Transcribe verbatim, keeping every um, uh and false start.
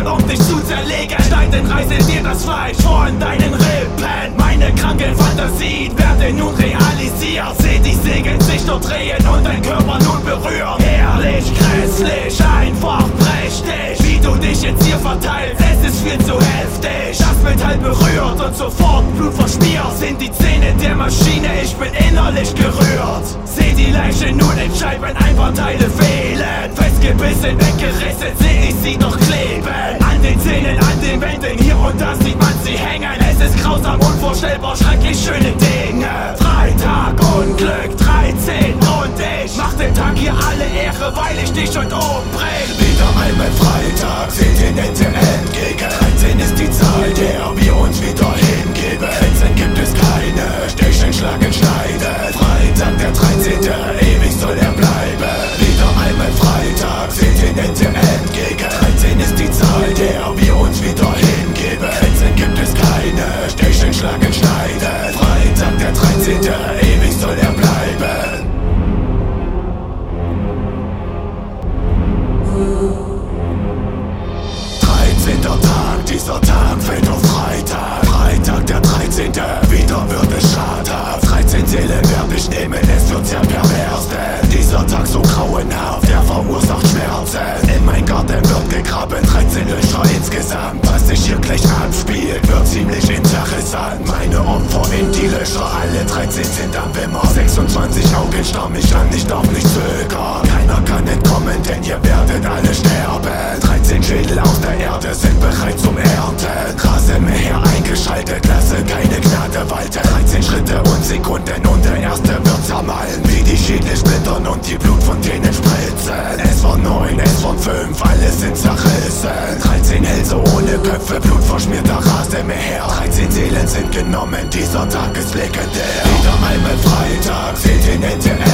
Plan, um dich zu zerlegen. Schneiden, reißen dir das Fleisch von deinen Rippen. Meine kranken Fantasien werden nun realisiert. Seh die Segel sich nur drehen und dein Körper nun berührt. Herrlich, grässlich, einfach prächtig, wie du dich jetzt hier verteilst, es ist viel zu heftig. Das Metall berührt und sofort Blut verschmiert. Sind die Zähne der Maschine, ich bin innerlich gerührt. Seh die Leiche nun in Scheiben, ein paar Teile fehlen. Festgebissen, weggerissen, seh ich sie doch kleben. An den Zähnen, an den Wänden, hier und da sieht man sie hängen. Es ist grausam, unvorstellbar, schrecklich schöne Dinge. Freitag, Unglück, dreizehn und ich mach dem Tag hier alle Ehre, weil ich dich heute umbring. Wieder einmal Freitag, seht den Ende entgegen. dreizehn ist die Zahl, der wir uns wieder hingeben. Grenzen gibt es keine, Stechen, Schlagen, Schneiden. Freitag der dreizehnte, ewig soll er bleiben. Wieder einmal Freitag, seht den Ende entgegen. dreizehn ist die Zahl, der wir uns wieder hingeben. Grenzen gibt es keine, Stechen, Schlagen, Schneiden. Freitag der dreizehnte, ewig soll er bleiben. dreizehnter Tag, dieser Tag fällt auf Freitag. Freitag der dreizehnte, wieder wird es schadhaft. dreizehn Seelen werd ich nehmen, es wird sehr pervers. Denn dieser Tag so grauenhaft, der verursacht Schmerzen. In mein Garten wird gegraben, dreizehn Löcher insgesamt. Was sich hier gleich abspielt, wird ziemlich interessant. Meine Opfer in die Löcher, alle dreizehn sind am Wimmer. sechsundzwanzig Augen starren mich an, ich darf nicht zögern. Keiner kann entkommen, denn ihr werdet alle sterben. dreizehn Schädel aus der Erde sind bereit zum Ernten. Rasenmäher eingeschaltet, lasse keine Gnade walten. dreizehn Schritte und Sekunden und der erste wird zermalmen. Wie die Schädel splittern und die Blutvontänen spritzen. Es waren neun, es waren fünf, alle sind zerrissen. dreizehn Hälse ohne Köpfe, blutverschmierter Rasenmäher. dreizehn Seelen sind genommen, dieser Tag ist legendär. Wieder einmal Freitag, seht den Ende